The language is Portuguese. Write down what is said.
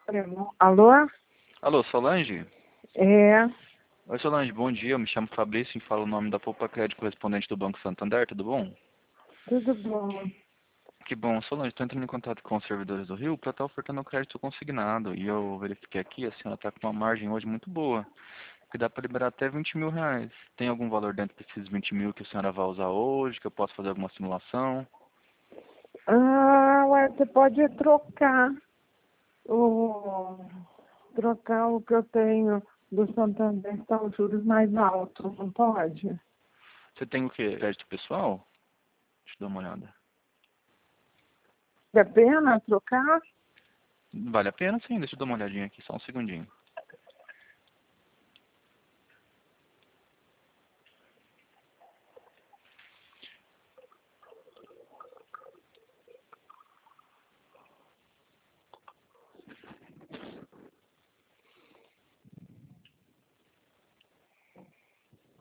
Alô? Alô, Solange? É, Oi, Solange, bom dia. Eu me chamo Fabrício e falo o nome da Poupa Crédito, correspondente do Banco Santander, tudo bom? tudo bom. Que bom, Solange, estou entrando em contato com os servidores do Rio para estar ofertando o crédito consignado. E eu verifiquei aqui, a senhora está com uma margem hoje muito boa, que dá para liberar até R$ 20.000. Tem algum valor dentro desses 20 mil que a senhora vai usar hoje, que eu posso fazer alguma simulação? Ué, você pode o, trocar o que eu tenho do Santander, que está os juros mais altos, não pode? Você tem o quê? Crédito pessoal? Deixa eu dar uma olhada. É pena trocar? Vale a pena sim, deixa eu dar uma olhadinha aqui, só um segundinho.